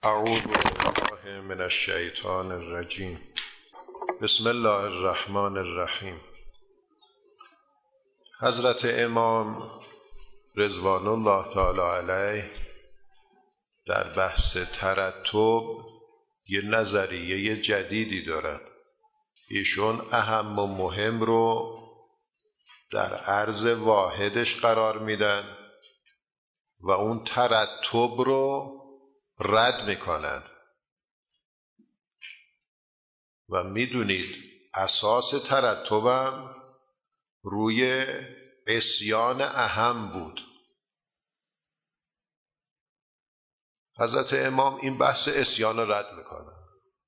اعوذ بالله من الشیطان الرجیم. بسم الله الرحمن الرحیم. حضرت امام رضوان الله تعالی علیه در بحث ترتب یه نظریه جدیدی دارن. ایشون اهم و مهم رو در عرض واحدش قرار میدن و اون ترتب رو رد میکنن و میدونید اساس ترتبم روی عصیان اهم بود. حضرت امام این بحث عصیان رو رد میکنن.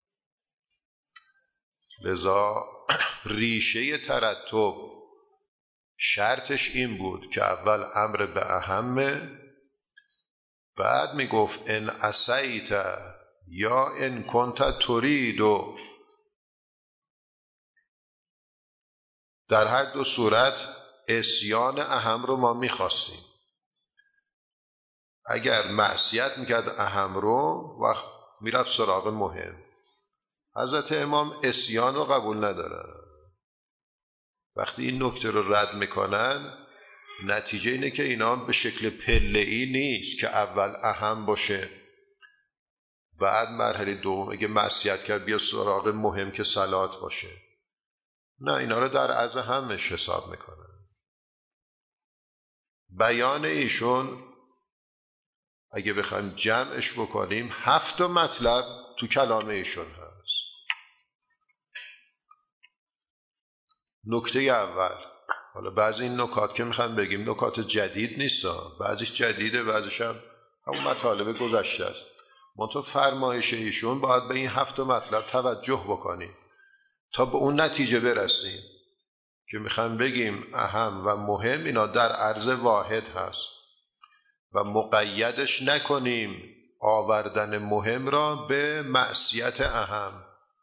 لذا ریشه ترتب شرطش این بود که اول امر به اهمه، بعد میگفت ان عصیت یا ان کنت ترید، و در هر دو صورت عصیان اهم رو ما میخواستیم. اگر معصیت میکرد اهم رو وقت میرفت سراغ مهم. حضرت امام عصیان رو قبول نداره. وقتی این نکته رو رد میکنن نتیجه اینه که اینا به شکل پله‌ای نیست که اول اهم باشه بعد مرحله دوم اگه معصیت کرد بیا سراغ مهم که صلات باشه. نه، اینا رو در از همش حساب میکنن. بیان ایشون اگه بخوایم جمعش بکنیم 7 مطلب تو کلام ایشون هست. نکته اول، حالا بعضی این نکات که میخوام بگیم نکات جدید نیست، بعضیش جدیده بعضیش هم همون مطالب گذشته است. منتها فرمایش ایشون باید به این 7 مطلب توجه بکنیم تا به اون نتیجه برسیم که میخوام بگیم اهم و مهم اینا در عرض واحد هست و مقیدش نکنیم آوردن مهم را به معصیت اهم.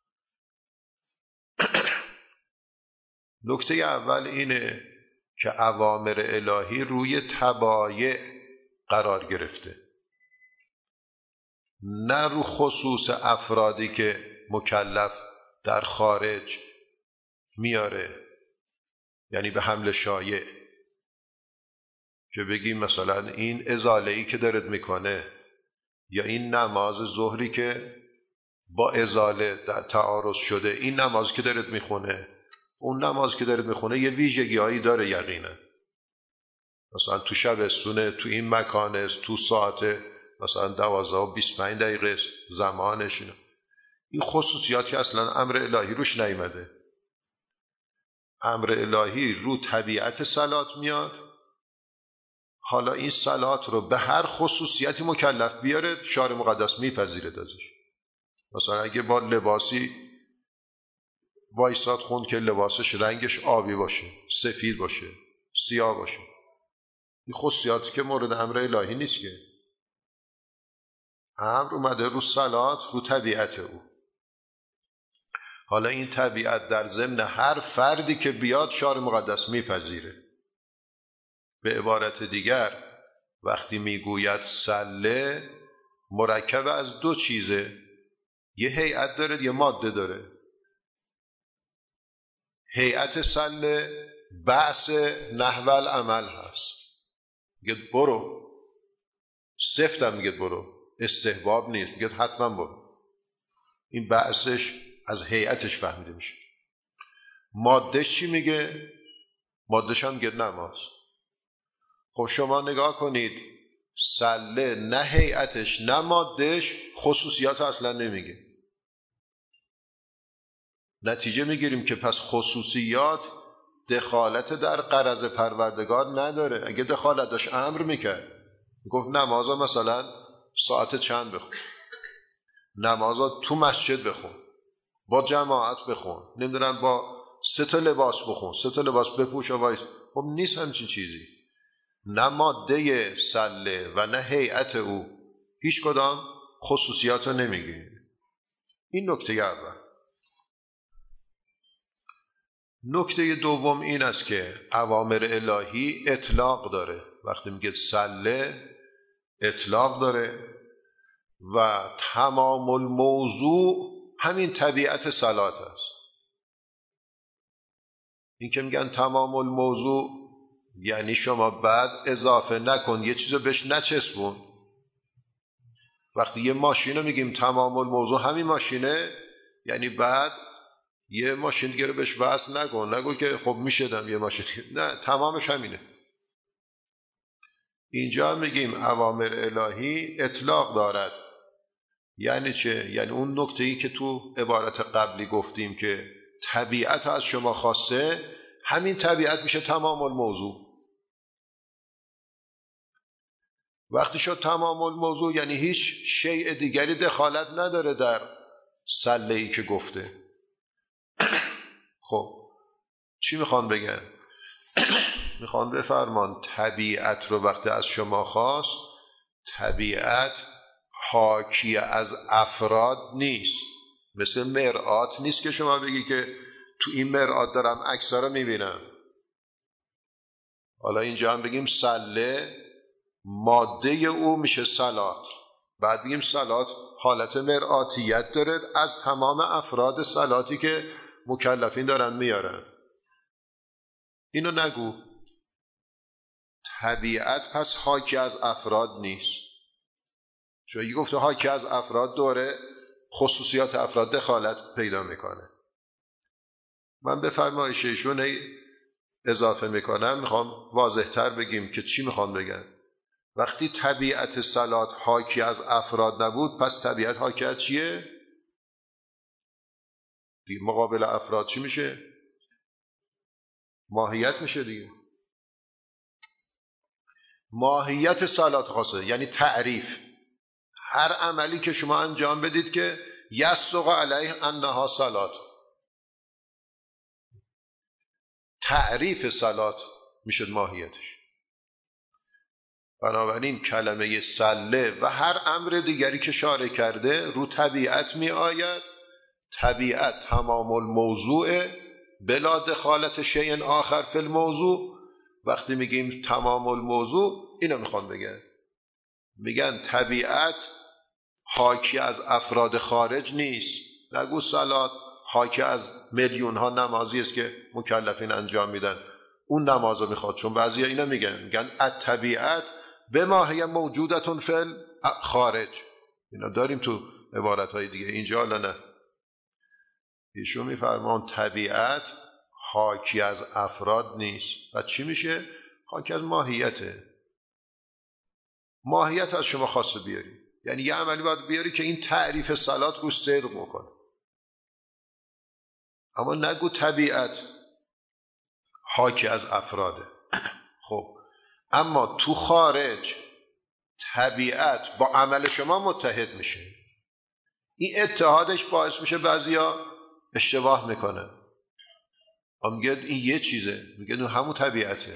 نکته اول اینه که اوامر الهی روی تبایع قرار گرفته، نه رو خصوص افرادی که مکلف در خارج میاره، یعنی به حمل شایع که بگیم مثلا این ازاله‌ای که دارد میکنه یا این نماز ظهری که با ازاله در تعارض شده، این نماز که دارد میخونه اون نماز که دارد میخونه یه ویژگی هایی داره یقینا. مثلا تو شبستونه، تو این مکانه، تو ساعت مثلا 12:25 زمانش، این خصوصیاتی اصلا امر الهی روش نیامده. امر الهی رو طبیعت صلات میاد. حالا این صلات رو به هر خصوصیتی مکلف بیاره شارع مقدس میپذیره ازش. مثلا اگه با لباسی وایساد خوند که لباسش رنگش آبی باشه، سفید باشه، سیاه باشه، این خصوصیاتی که مورد امر الهی نیست که. امر اومده رو صلات، رو طبیعت او. حالا این طبیعت در ضمن هر فردی که بیاد شارع مقدس میپذیره. به عبارت دیگر وقتی میگوید سله مرکب از 2 چیزه، یه هیئت داره یه ماده داره. هیئت سله بعث نحو العمل هست، میگه برو، سفتم میگه برو، استحباب نیست، میگه حتما برو. این بعثش از هیئتش فهمیده میشه. مادهش چی میگه؟ مادهش هم میگه نماز. خب شما نگاه کنید، سله نه هیئتش نه مادهش خصوصیات اصلا نمیگه. نتیجه میگیریم که پس خصوصیات دخالت در غرض پروردگار نداره. اگه دخالت داشت امر میکرد، گفت نمازا مثلا ساعت چند بخون، نمازا تو مسجد بخون، با جماعت بخون، نمیدونم با 3 لباس بخون، 3 لباس بپوش و وایس. خب نیست همچین چیزی. نه ماده سله و نه هیئت او هیچ کدام خصوصیات رو نمیگه. این نکته اول. نکته دوم این است که اوامر الهی اطلاق داره. وقتی میگه سله اطلاق داره، و تمام الموضوع همین طبیعت صلات است. این که میگن تمام الموضوع یعنی شما بعد اضافه نکن، یه چیزو بهش نچسبون. وقتی یه ماشین رو میگیم تمام الموضوع همین ماشینه، یعنی بعد یه ماشین دیگه رو بهش وصل نکن، نگو که خب میشدم یه ماشین، نه، تمامش همینه. اینجا میگیم اوامر الهی اطلاق دارد. یعنی چه؟ یعنی اون نکته‌ای که تو عبارت قبلی گفتیم که طبیعت از شما خواسته، همین طبیعت میشه تمام الموضوع. وقتی شد تمام الموضوع یعنی هیچ شیء دیگری دخالت نداره در سله‌ای که گفته. خب چی میخوان بگن؟ میخوان بفرمان طبیعت رو وقتی از شما خواست، طبیعت حاکی از افراد نیست، مثل مرآت نیست که شما بگی که تو این مرآت دارم عکس‌ها رو میبینم. حالا اینجا هم بگیم سله، ماده او میشه صلات، بعد بگیم صلات حالت مرآتیت داره از تمام افراد صلاتی که مکلفین دارن میارن. اینو نگو. طبیعت پس حاکی از افراد نیست. چون یه گفته حاکی از افراد دوره خصوصیات افراد دخالت پیدا میکنه. من به فرمایش ایشون اضافه میکنم، میخوام واضح تر بگیم که چی میخوام بگن. وقتی طبیعت صلات حاکی از افراد نبود، پس طبیعت حاکی از چیه؟ دیگه مقابل افراد چی میشه؟ ماهیت میشه دیگه. ماهیت صلات خاصه یعنی تعریف. هر عملی که شما انجام بدید که یصدق علیه انها صلات، تعریف صلات میشه ماهیتش. بنابراین کلمه سله و هر امر دیگری که شارع کرده رو طبیعت می آید. طبیعت تمام الموضوع بلا دخالت شیء آخر فی الموضوع. وقتی میگیم تمام الموضوع اینو میخوان بگن، میگن طبیعت حاکی از افراد خارج نیست. نگو صلات حاکی از میلیون ها نمازی است که مکلفین انجام میدن، اون نماز رو میخواد. چون بعضی اینا میگن الطبیعت به ماهی موجودتون فی خارج. اینا داریم تو عبارت های دیگه، اینجا حالا نه. ایشون میفرمان طبیعت حاکی از افراد نیست. و چی میشه؟ حاکی از ماهیته. ماهیت از شما خواسته بیاری، یعنی یه عملی باید بیاری که این تعریف صلات رو صدق بکنه. اما نگو طبیعت حاکی از افراده. خب اما تو خارج طبیعت با عمل شما متحد میشه. این اتحادش باعث میشه بعضیا اشتباه میکنه، میگه این یه چیزه، میگه همون طبیعته.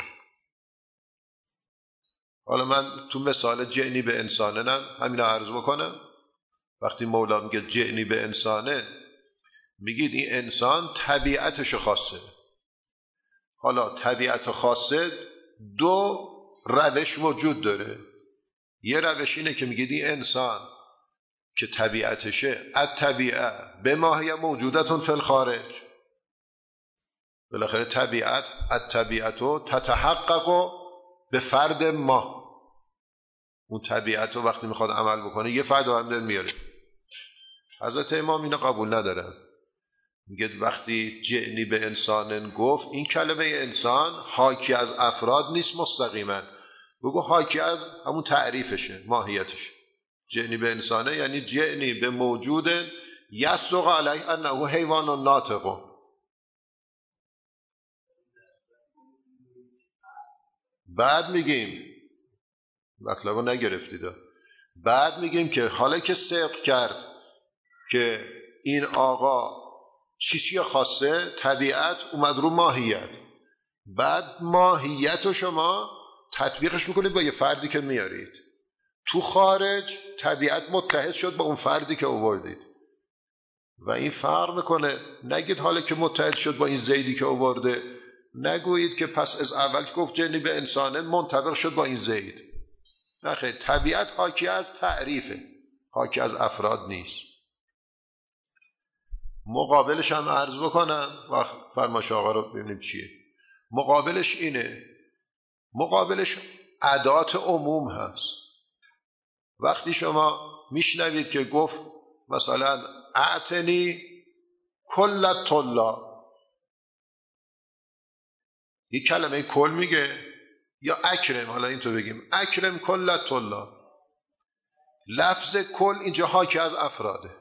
حالا من تو مثال جعنی به انسانه همین عرض بکنم. وقتی مولا میگه جعنی به انسانه، میگید این انسان طبیعتشو خاصه. حالا طبیعت خاصه دو روش وجود داره. یه روش اینه که میگید این انسان که طبیعتشه الطبیعه به ماهی موجودتون فی الخارج. بالاخره طبیعت الطبیعتو تتحقق به فرد ما. اون طبیعت رو وقتی میخواد عمل بکنه یه فرد هم میاره. حضرت امام اینو قبول ندارن. میگه وقتی جعنی به انسان گفت، این کلمه انسان حاکی از افراد نیست مستقیما، بگو حاکی از همون تعریفشه، ماهیتشه. جعنی به انسانه یعنی جعنی به موجود یصدق علیه انه حیوان ناطق. بعد میگیم مطلبو نگرفتید، بعد میگیم که حالا که صدق کرد که این آقا چیزی خاصه، طبیعت اومد رو ماهیت، بعد ماهیت رو شما تطبیقش میکنید با یه فردی که میارید. تو خارج طبیعت متحد شد با اون فردی که آوردید و این فرق میکنه. نگید حالا که متحد شد با این زیدی که آورده، نگویید که پس از اول که گفت جنی به انسانه منطبق شد با این زید. نه خیر، طبیعت حاکی از تعریفه، حاکی از افراد نیست. مقابلش هم عرض بکنم و فرمایش آقا رو ببینیم چیه. مقابلش اینه، مقابلش ادات عموم هست. وقتی شما میشنوید که گفت مثلا اعتنی کل الطلاب، یک کلمه کل میگه، یا اکرم، حالا اینطور بگیم اکرم کل الطلاب، لفظ کل اینجا حاکی از افراده،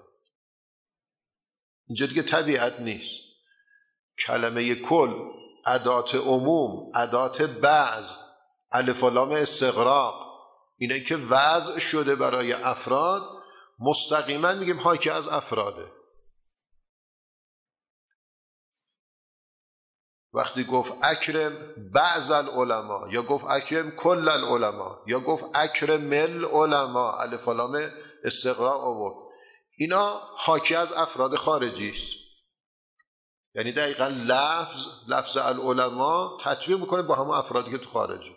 اینجا دیگه طبیعت نیست. کلمه کل ادات عموم، ادات بعض، الف و لام استغراق، اینه که وضع شده برای افراد، مستقیما میگیم حاکی از افراده. وقتی گفت اکرم بعض العلماء، یا گفت اکرم کل العلماء، یا گفت اکرم العلماء، الف و لام استغراق آورد، اینا حاکی از افراد خارجی است. یعنی دقیقا لفظ العلماء تطبیق میکنه با همون افرادی که تو خارجه.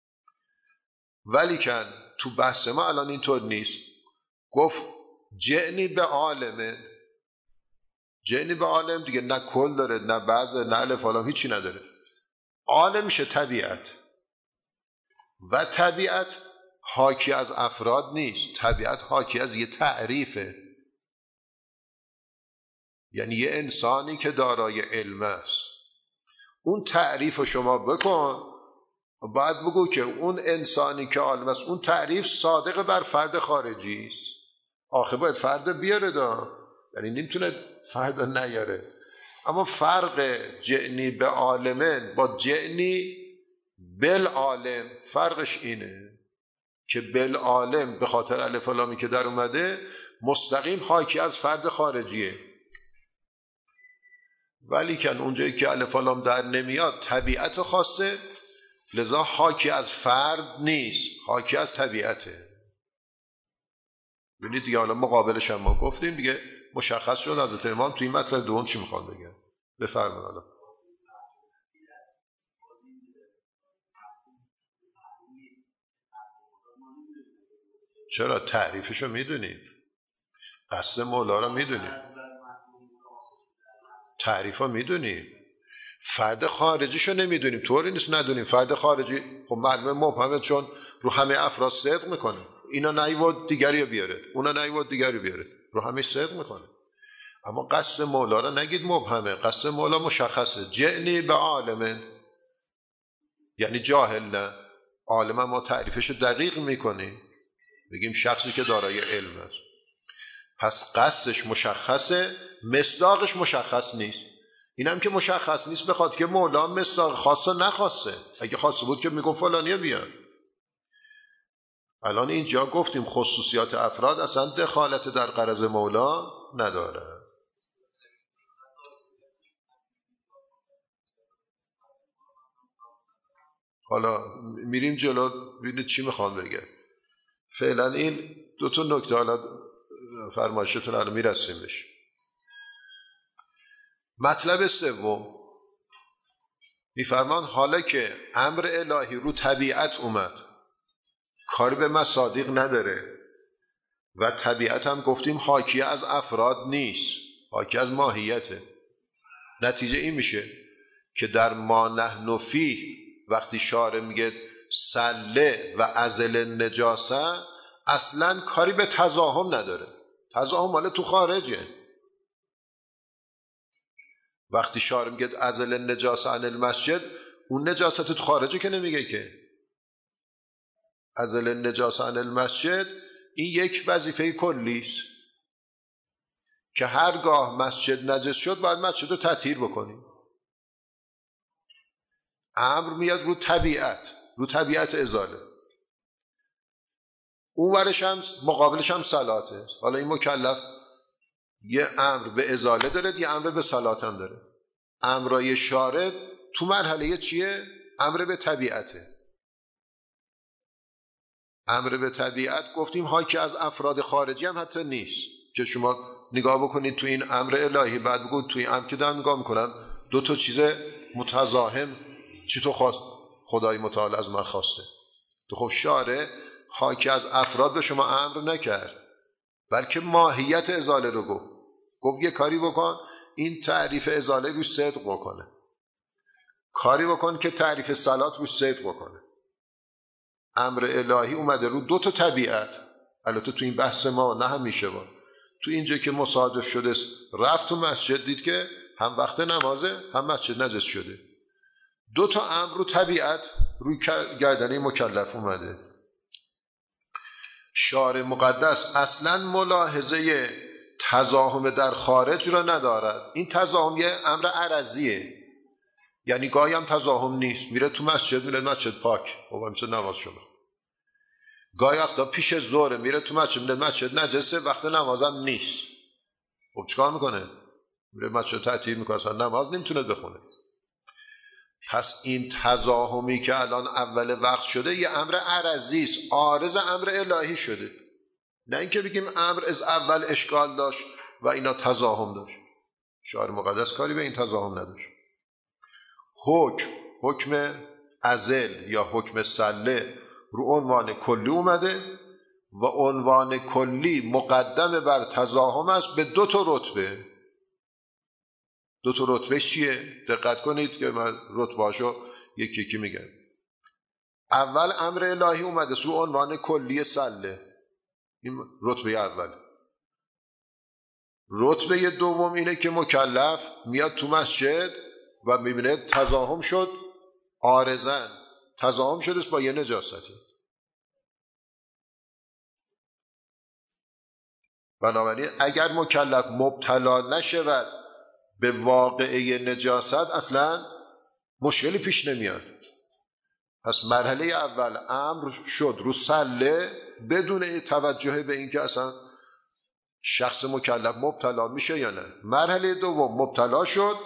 ولیکن تو بحث ما الان اینطور نیست. گفت جعنی به عالم، جعنی به عالم دیگه نه کل داره، نه بعض، نه الف و لام، هیچی نداره. عالم میشه طبیعت، و طبیعت حاکی از افراد نیست، طبیعت حاکی از یه تعریفه. یعنی یه انسانی که دارای علم است، اون تعریف رو شما بکن، باید بگو که اون انسانی که عالم است، اون تعریف صادق بر فرد خارجی است. آخه باید فرد بیاره یعنی نمیتونه فرد نیاره. اما فرق جعنی به عالمن با جعنی بالعالم، فرقش اینه که بالعالم به خاطر الف و لامی که در اومده مستقیم حاکی از فرد خارجیه، ولی که اونجایی که الف و لام در نمیاد طبیعت خاصه، لذا حاکی از فرد نیست، حاکی از طبیعته. ببینید دیگه، حالا مقابلش هم ما گفتیم دیگه، مشخص شد حضرت امام توی این مطلب دوم چی میخوان بگن. بفرمایید. حالا چرا؟ تعریفشو میدونیم، قصد مولا رو میدونیم، تعریفو میدونیم، فرد خارجیشو نمیدونیم. طوری نیست ندونیم فرد خارجی، خب معلومه مبهمه، چون رو همه افراد صدق میکنه. اینا نیواد دیگری بیاره، اونا نیواد دیگری بیاره، رو همه صدق میکنه. اما قصد مولا رو نگید مبهمه، قصد مولا مشخصه. جعنی به عالمه یعنی جاهل نه، عالم ما تعریفش دقیق میکنیم، بگیم شخصی که دارای علم است. پس قصدش مشخصه، مصداقش مشخص نیست. اینم که مشخص نیست بخاطر که مولا مصداق خاصه نخواسته. اگه خواسته بود که میگم فلانیه بیان. الان اینجا گفتیم خصوصیات افراد اصلا دخالت در غرض مولا نداره. حالا میریم جلو ببینید چی میخوان بگه. فعلا این دو تا نکته حالا فرمایشتون الان میرسیم بهش. مطلب سوم میفرمان حالا که امر الهی رو طبیعت اومد، کاری به مصادیق نداره، و طبیعت هم گفتیم حاکی از افراد نیست، حاکی از ماهیته. نتیجه این میشه که در ما نحن فیه وقتی شارع میگه سله و ازل نجاسه، اصلا کاری به تزاحم نداره. تزاحم مال تو خارجه. وقتی شارع میگه ازل نجاسه عن المسجد، اون نجاست تو خارجه که نمیگه که ازل نجاسه عن المسجد. این یک وظیفه کلی است که هرگاه مسجد نجس شد باید مسجد رو تطهیر بکنیم. امر میاد رو طبیعت، رو طبیعت ازاله. اون ورش هم مقابلش هم صلاته. حالا این مکلف یه امر به ازاله داره، یه امر به صلات هم داره. امرای شارع تو مرحله چیه؟ امر به طبیعته. امر به طبیعت گفتیم حاکی از افراد خارجی هم حتی نیست، که شما نگاه بکنید تو این امر الهی، بعد بگید تو این امر که دارم نگاه میکنم دو تا چیز متزاحم چی تو خواست خدای متعال از من خواسته. تو خب شارع حاکی از افراد به شما امر نکرد، بلکه ماهیت ازاله رو گفت یه کاری بکن این تعریف ازاله روش صدق بکنه، کاری بکن که تعریف صلات روش صدق بکنه. امر الهی اومده رو دو تا طبیعت. البته تو این بحث ما نه همیشه با تو اینجا که مصادف شده رفت تو مسجد دید که هم وقت نمازه هم مسجد نجس شده. دو تا امر رو طبیعت روی گردنه مکلف اومده. شارع مقدس اصلا ملاحظه تزاحم در خارج را ندارد. این تزاحم یه امر عرضیه، یعنی گاهی هم تزاحم نیست، میره تو مسجد، میره مسجد پاک و مثل نماز شما. گاهی وقتا پیش ظهر میره تو مسجد، میره مسجد نجسه، وقت نمازم نیست. خب چیکار میکنه؟ میره مسجد تعطیل میکنه، اصلا نماز نمیتونه بخونه. پس این تزاحمی که الان اول وقت شده یه امر عرضی است، عارض امر الهی شده. نه اینکه بگیم امر از اول اشکال داشت و اینا تزاحم داشت. شارع مقدس کاری به این تزاحم نداشت. حکم ازل یا حکم سله رو عنوان کلی اومده و عنوان کلی مقدم بر تزاحم است به دو تا رتبه. دو تا رتبه چیه؟ دقت کنید که من رتبهاشو یکی یکی میگم. اول امر الهی اومده رو عنوان کلی سله، این رتبه اول. رتبه دوم اینه که مکلف میاد تو مسجد و میبینه تزاحم شد، عارضاً تزاحم شده با یه نجاستی. بنابراین اگر مکلف مبتلا نشود به واقعه نجاست اصلا مشکلی پیش نمیاد. پس مرحله اول امر شد رو سله بدون توجه به اینکه اصلا شخص مکلف مبتلا میشه یا نه. مرحله دوم مبتلا شد،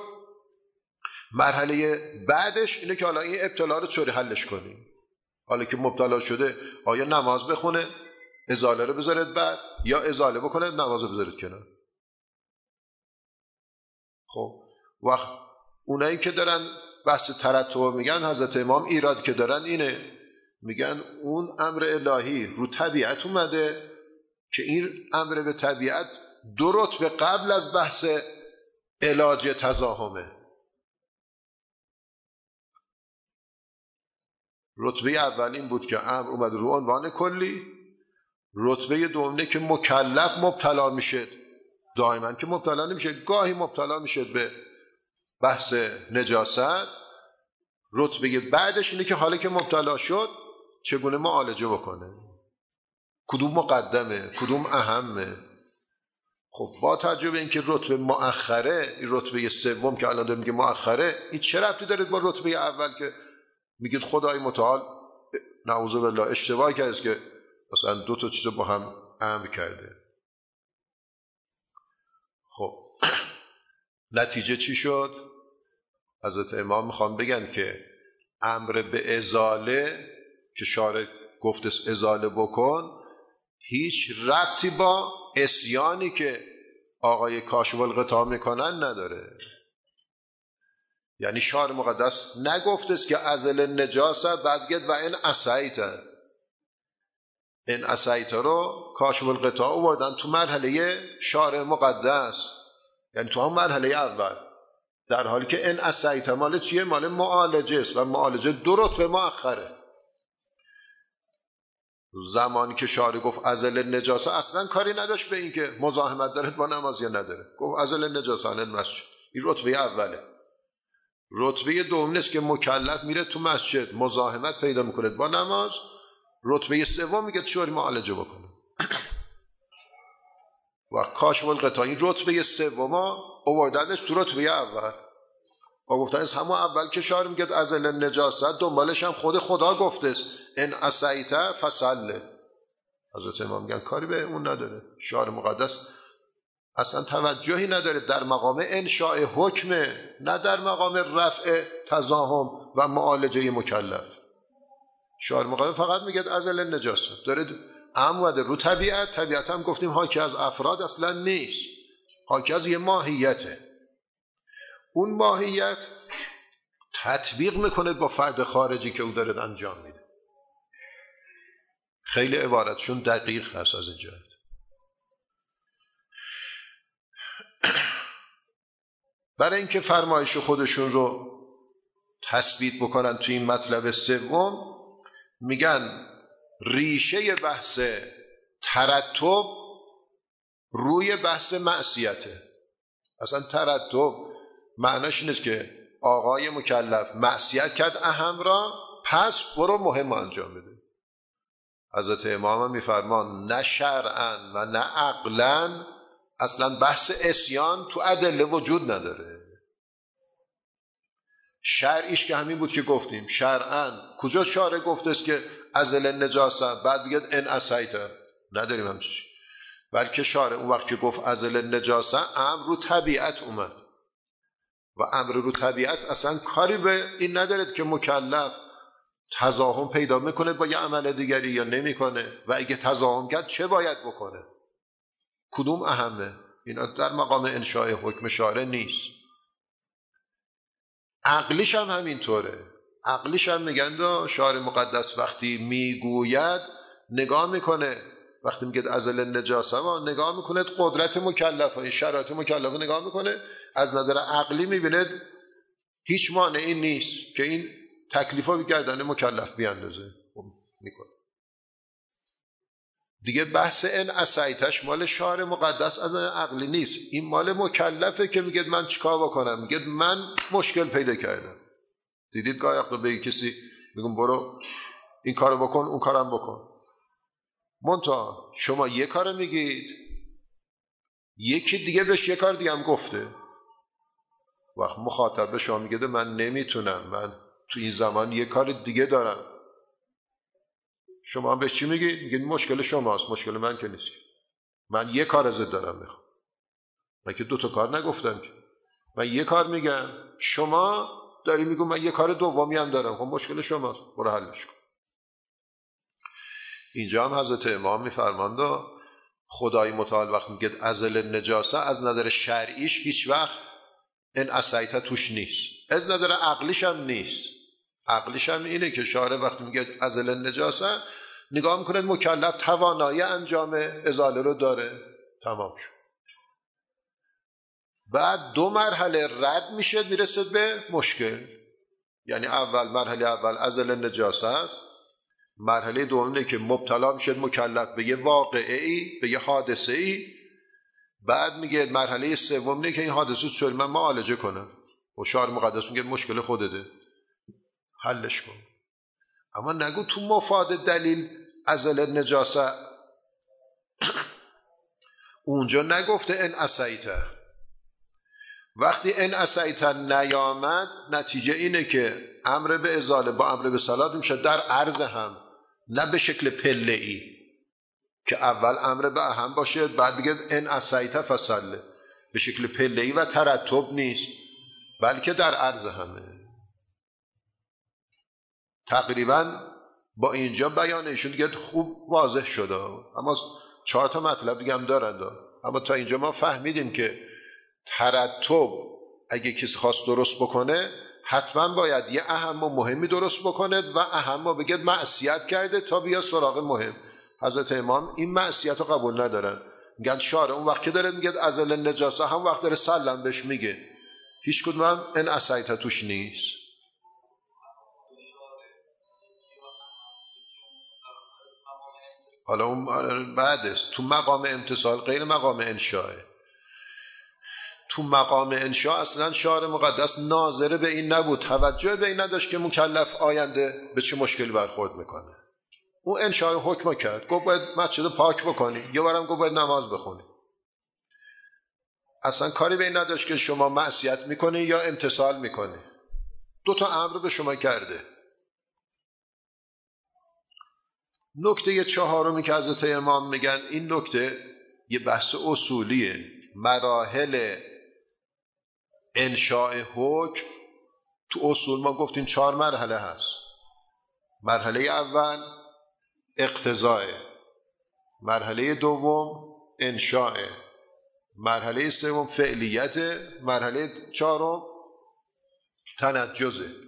مرحله بعدش اینه که حالا این ابتلا رو چوری حلش کنیم. حالا که مبتلا شده آیا نماز بخونه، ازاله رو بذارید بعد، یا ازاله بکنه نماز رو بذارید کنار. خب وقت اونایی که دارن بحث ترتب میگن، حضرت امام ایراد که دارن اینه، میگن اون امر الهی رو طبیعت اومده که این امر به طبیعت دو رتبه قبل از بحث علاج تزاحمه. رتبه اول این بود که امر اومد رو عنوان کلی. رتبه دومه که مکلف مبتلا میشه، دائما که مبتلا نمیشه، گاهی مبتلا میشه به بحث نجاست. رتبه بعدش اینه که حالا که مبتلا شد چگونه معالجه بکنه، کدوم مقدمه کدوم اهمه. خب با توجه به اینکه رتبه مؤخره، این رتبه سوم که الان داریم میگه مؤخره، این چه ربطی داره با رتبه اول که میگید خدای متعال نعوذ بالله اشتباه کرده که مثلا دو تا چیز با هم امر کرده. خب نتیجه چی شد؟ حضرت امام میخوان بگن که امر به ازاله که شارع گفت ازاله بکن هیچ ربطی با عصیانی که آقای کاشف الغطا میکنن نداره. یعنی شارع مقدس نگفتست که ازل نجاسه بعد گفت و این عصیت. این عصیت رو کاشف الغطا آوردن تو مرحله شارع مقدس، یعنی تو هم مرحله اول، در حالی که این عصیت مال چیه؟ مال معالجه است و معالجه دو رتبه مؤخره. زمانی که شارع گفت ازل نجاسه اصلا کاری نداشت به این که مزاحمت دارد با نماز یا نداره، گفت ازل نجاسه عن المسجد. این رتبه اوله. رتبه دوم نیست که مکلف میره تو مسجد مزاحمت پیدا میکنه با نماز. رتبه سوم میگه چوری معالجه بکنه و کاشف الغطا. این رتبه سوم آوردنش تو رتبه اول و گفتن از همون اول که شارع میگه ازل نجاست دنبالش هم خدا گفته است ان عصیت فصل. حضرت امام میگن کاری به اون نداره. شارع مقدس اصلا توجهی نداره در مقام انشاء حکمه، نه در مقام رفع تزاحم و معالجه مکلف. شارع مقدس فقط میگه ازل نجاست داره اموده رو طبیعت. طبیعت هم گفتیم حاکی از افراد اصلا نیست، حاکی از یه ماهیته. اون ماهیت تطبیق میکنه با فرد خارجی که او داره انجام میده. خیلی عبارتشون دقیق هست از این جهت. برای اینکه فرمایش خودشون رو تثبیت بکنن توی این مطلب سوم، میگن ریشه بحث ترتب روی بحث معصیته. اصلا ترتب معناش نیست که آقای مکلف معصیت کرد اهم را، پس برو مهم انجام بده. حضرت امام هم میفرمان نه شرعاً و نه عقلاً اصلا بحث عصیان تو ادله وجود نداره. شرعیش که همین بود که گفتیم. شرعاً کجا شارع گفته است که ازل نجاسه بعد بگید ان عصیت؟ نداریم همچین. بلکه شارع اون وقت که گفت ازل نجاسه امر رو طبیعت اومد و امر رو طبیعت اصلا کاری به این ندارد که مکلف تضاهم پیدا میکنه با یه عمل دیگری یا نمیکنه، و اگه تضاهم کرد چه باید بکنه، کدوم اهمه. اینا در مقام انشاء حکم شارع نیست. عقلیش هم همینطوره. عقلیش هم میگن شارع مقدس وقتی میگوید نگاه میکنه، وقتی میگه ازل نجاسه ما نگاه میکنه قدرت مکلفه، شرایط مکلفه نگاه میکنه، از نظر عقلی میبینه هیچ مانعی نیست که این تکلیفا به گردن مکلف بیاندازه، میکنه دیگه. بحث این عصیتش مال شارع مقدس از عقلی نیست، این مال مکلفه که میگه من چیکار بکنم، میگه من مشکل پیدا کردم. دیدید گاهی وقتا به کسی میگم برو این کارو بکن اون کارم بکن، منتها شما یه کارو میگید یکی دیگه بهش یه کار دیگه هم گفته، وقت مخاطب به شما میگه من نمیتونم، من تو این زمان یه کار دیگه دارم، شما هم به چی میگید؟ میگید مشکل شماست، مشکل من که نیست، من یه کار ازت دارم میخوام. من که 2 تا کار نگفتم که، من یه کار میگم، شما داری میگو من یه کار دومی هم دارم، خب مشکل شماست، برو حلش کن. اینجا هم حضرت امام میفرماند خدای متعال وقت میگه ازل نجاسه از نظر شرعیش هیچ وقت این عصیت توش نیست، از نظر عقلیش هم نیست. عقلیش هم اینه که شارع وقتی میگه ازل نجاسه نگاه میکنه مکلف توانایی انجام ازاله رو داره، تمام شد. بعد 2 مرحله رد میشه میرسه به مشکل. یعنی مرحله اول ازل نجاسه است، مرحله دومه که مبتلا میشه مکلف به یه واقعه‌ای، به یه حادثه‌ای، بعد میگه مرحله سوم اینه که این حادثه چطور من معالجه کنم، و شارع مقدس میگه مشکل خودته حلش کن. اما نگو تو مفاد دلیل ازل نجاسه اونجا نگفته ان عصیته. وقتی ان عصیته نیامد نتیجه اینه که امر به ازاله با امر به صلات میشه در عرض هم، نه به شکل پله‌ای که اول امر به اهم باشه بعد بگه ان عصیته فصله، به شکل پله‌ای و ترتب نیست، بلکه در عرض همه. تقریبا با اینجا بیانشون دیگه خوب واضح شده، اما 4 تا مطلب دیگه هم دارند. اما تا اینجا ما فهمیدیم که ترتب اگه کسی خواست درست بکنه حتما باید یه اهم و مهمی درست بکنه و اهم و بگه معصیت کرده تا بیا سراغ مهم. حضرت امام این معصیت رو قبول ندارن، میگن شارع اون وقت که داره میگه ازل نجاسه هم وقت داره سلم بهش میگه، هیچ کدوم هم این عصیت توش نیست. حالا اون بعدست تو مقام امتصال غیر مقام انشاء. تو مقام انشاء اصلا شارع مقدس ناظره به این نبود، توجه به این نداشت که مکلف آینده به چه مشکلی برخورد میکنه. اون انشاء حکم کرد، گفت باید مسجد پاک بکنی، یه بارم گفت باید نماز بخونی. اصلا کاری به این نداشت که شما معصیت میکنی یا امتثال میکنی. 2 تا امر به شما کرده. نکته 4 که حضرت امام میگن، این نکته یه بحث اصولیه. مراحل انشاء حکم تو اصول ما گفتیم 4 مرحله هست. مرحله اول اقتضاء، مرحله دوم انشاء، مرحله سوم فعلیت، مرحله 4 تنجزه.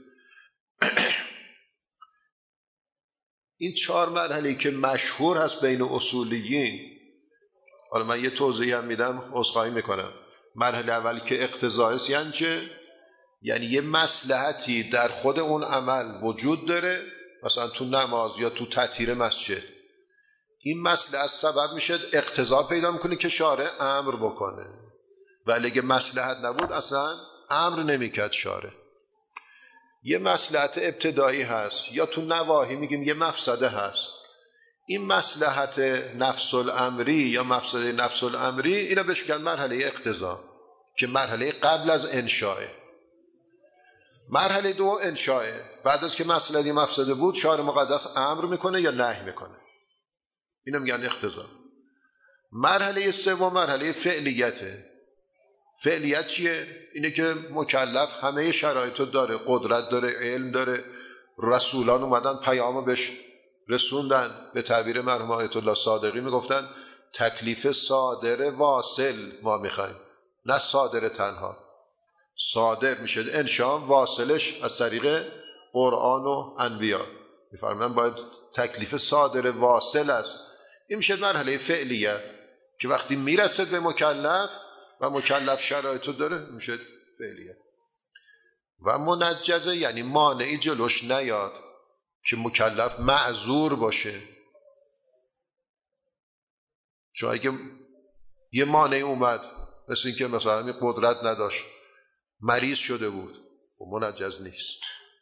این 4 مرحله که مشهور هست بین اصولیین، حالا من یه توضیح هم میدم، عذرخواهی میکنم، مرحله اول که اقتضا است یعنی چه؟ یعنی یه مصلحتی در خود اون عمل وجود داره، مثلا تو نماز یا تو تطهیر مسجد، این مصلحت سبب میشه اقتضا پیدا میکنه که شارع امر بکنه، ولی اگه مصلحت نبود اصلا امر نمیکرد شارع. یه مصلحت ابتدایی هست، یا تو نواهی میگیم یه مفسده هست. این مصلحت نفس الامری یا مفسده نفس الامری، اینا بهش میگن مرحله اقتضا که مرحله قبل از انشاء. مرحله دو انشاء، بعد از که مصلحت مفسده بود شارع مقدس امر میکنه یا نهی میکنه، اینا میگن اقتضا. مرحله سوم مرحله فعلیته. فعلیت چیه؟ اینه که مکلف همه شرایطو داره، قدرت داره، علم داره، رسولان اومدن پیامو بهش رسوندن. به تعبیر مرحوم آیت الله صادقی میگفتن تکلیف صادر واصل ما میخوایم، نه صادر تنها. صادر میشه انشاء، واصلش از طریق قرآن و انبیا. میفرمایند باید تکلیف صادر واصل است. این میشه مرحله فعلیه که وقتی میرسه به مکلف و مکلف شرایطو داره میشه فعلیه. و منجزه یعنی مانعی جلوش نیاد که مکلف معذور باشه. چون اگه یه مانعی اومد، مثل این که مثلا قدرت نداشت، مریض شده بود، و منجز نیست.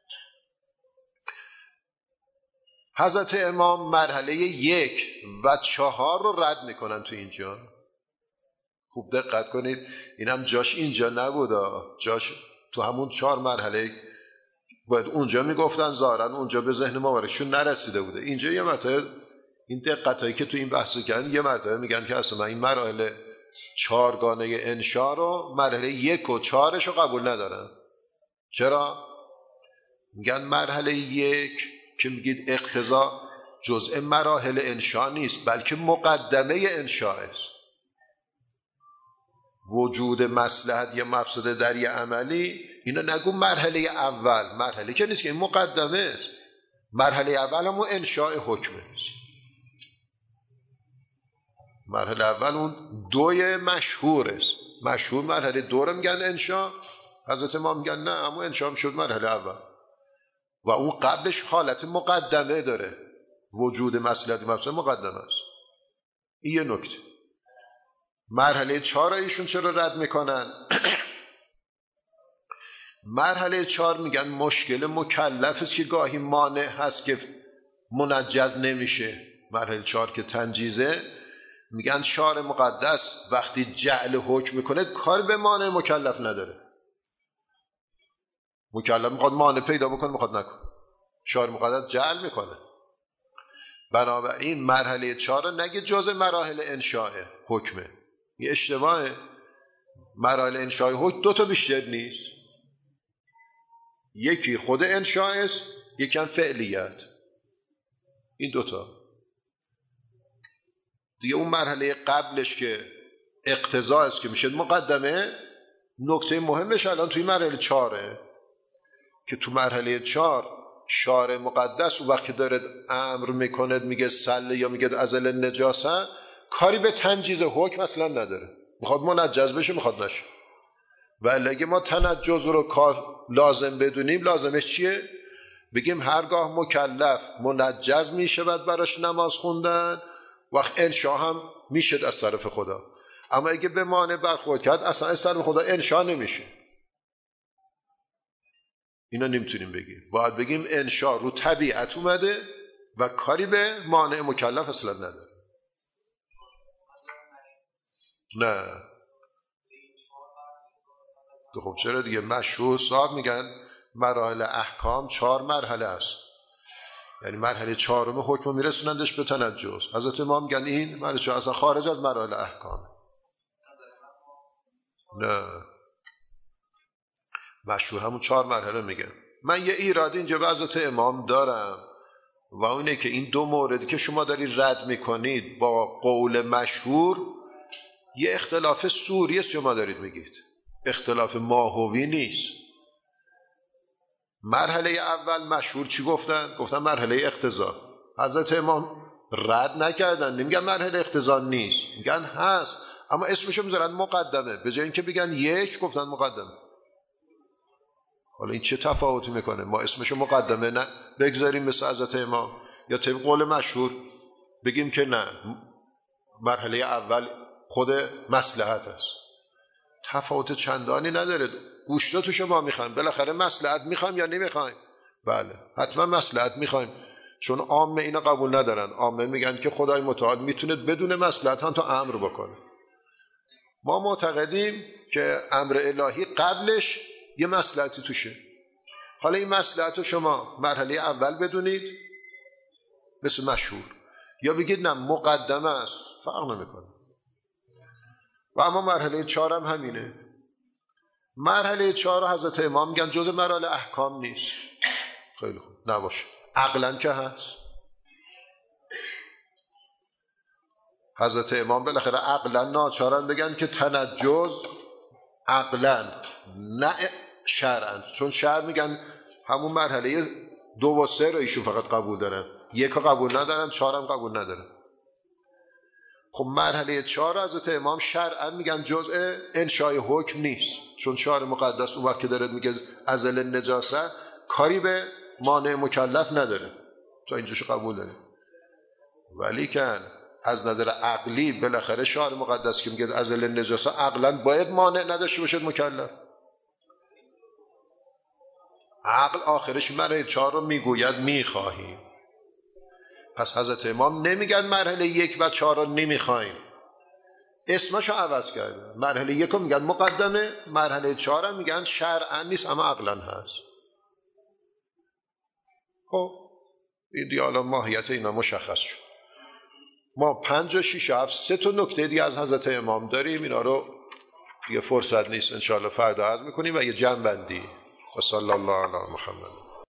حضرت امام مرحله 1 و 4 رو رد میکنن تو اینجا. خوب دقت کنید، اینم جاش اینجا نبود، جاش تو همون 4 مرحله باید اونجا میگفتن، ظاهرا اونجا به ذهن مبارکشون نرسیده بوده. اینجا یه مرتبه این دقتایی که تو این بحث کردن، یه مرتبه میگن که اصلا این مراحل 4گانه انشاء رو مرحله 1 و 4 رو قبول ندارن. چرا؟ میگن مرحله 1 که میگید اقتضا جزء مراحل انشاء نیست، بلکه مقدمه انشاء است. وجود مصلحت یا مفسده در یه عملی، اینا نگو مرحله اول، مرحله که نیست، که این مقدمه است. مرحله اول همون انشاء حکمه. مرحله اول اون دوی مشهور است. مشهور مرحله 2 رو میگن انشاء. حضرت ما میگن نه، اما انشاء شد مرحله اول و اون قبلش حالت مقدمه داره. وجود مصلحت مفسده مقدمه است. این یه نکته. مرحله 4 ایشون چرا رد میکنن؟ مرحله 4 میگن مشکل مکلف است که گاهی مانع هست که منجز نمیشه. مرحله 4 که تنجیزه، میگن شارع مقدس وقتی جعل حکم میکنه کار به مانع مکلف نداره. مکلف میخواد مانع پیدا بکنه، میخواد نکنه، شارع مقدس جعل میکنه. بنابراین مرحله 4 نگه جزء مراحل انشاء حکمه، یه اشتباهه. مراحل انشاء حکم 2 تا بیشتر نیست، یکی خود انشاء است، یکی هم فعلیت. این 2 تا دیگه. اون مرحله قبلش که اقتضا است که میشه مقدمه. نکته مهمش الان توی مرحله 4 که تو مرحله 4 شارع مقدس و وقتی داره امر میکنه میگه سله یا میگه ازل نجاسه، کاری به تنجیز حکم اصلا نداره. میخواد منجز بشه، میخواد نشه. ولی اگه ما تنجز رو لازم بدونیم، لازمش چیه؟ بگیم هرگاه مکلف منجز میشه بعد براش نماز خوندن، وقت انشاء هم میشه از طرف خدا. اما اگه به مانع برخورد کرد اصلا از طرف خدا انشاء نمیشه. اینا نمیتونیم بگیم. باید بگیم انشاء رو طبیعت اومده و کاری به مانع مکلف اصلا نداره. نه خب چرا دیگه؟ مشهور صاحب میگن مراحل احکام 4 مرحله است. یعنی مرحله 4 حکم میرسونندش به تنجس. حضرت ما میگن این مرحله 4 اصلا خارج از مراحل احکام. نه مشهور همون 4 مرحله میگن. من یه ایراد اینجا به حضرت امام دارم و اونه که این 2 موردی که شما دارید رد میکنید با قول مشهور یه اختلاف سوری است. شما دارید میگید اختلاف ماهوی نیست. مرحله اول مشهور چی گفتن؟ گفتن مرحله اقتضا. حضرت امام رد نکردن، نمیگن مرحله اقتضا نیست، میگن هست، اما اسمشو میذارن مقدمه، به جای اینکه بگن یک گفتن مقدمه. حالا این چه تفاوتی میکنه؟ ما اسمشو مقدمه نه بگذاریم مثل حضرت امام، یا طبق قول مشهور بگیم که نه مرحله اول خود مصلحت است. تفاوت چندانی نداره. گوشتاتو شما میخوایم، بالاخره مصلحت میخوایم یا نمیخوایم؟ بله حتما مصلحت میخوایم، چون عامه اینا قبول ندارن. عامه میگن که خدای متعال میتونه بدون مصلحت هم تا امر بکنه. ما معتقدیم که امر الهی قبلش یه مصلحتی توشه. حالا این مصلحت رو شما مرحله اول بدونید مثل مشهور، یا بگید نه مقدمه است، فرق نمیکنه. و اما مرحله 4 هم همینه. مرحله 4 حضرت امام میگن جزء مراحل احکام نیست. خیلی خوب، نباشه، عقلا که هست. حضرت امام بالاخره عقلا ناچارن بگن که تنجز عقلا نه شرعا، چون شرع میگن همون مرحله 2 و 3 رو ایشون فقط قبول دارن، 1 رو قبول ندارن، 4 هم قبول ندارن. خب مرحله 4 حضرت امام شرعا میگن جزء انشای حکم نیست، چون شارع مقدس اون وقت که داره میگه ازل نجاست کاری به مانع مکلف نداره، تا اینجاشو قبول داره. ولی که از نظر عقلی بالاخره شارع مقدس که میگه ازل نجاست عقلا باید مانع نداشته باشه مکلف. عقل آخرش مرحله 4 رو میگوید میخواهیم. پس حضرت امام نمیگن مرحله 1 و 4 رو نمیخوایم، اسمشو عوض کرده. مرحله 1 رو میگن مقدمه، مرحله 4 هم میگن شرعا نیست اما عقلا هست. خب این دیگه حالا ماهیت اینا مشخص شد. ما 5 و 6 و 7 3 تا نکته دیگه از حضرت امام داریم، اینا رو دیگه فرصت نیست، انشاءالله فردا عرض میکنیم و یه جمع بندی. و صلی الله علی محمد.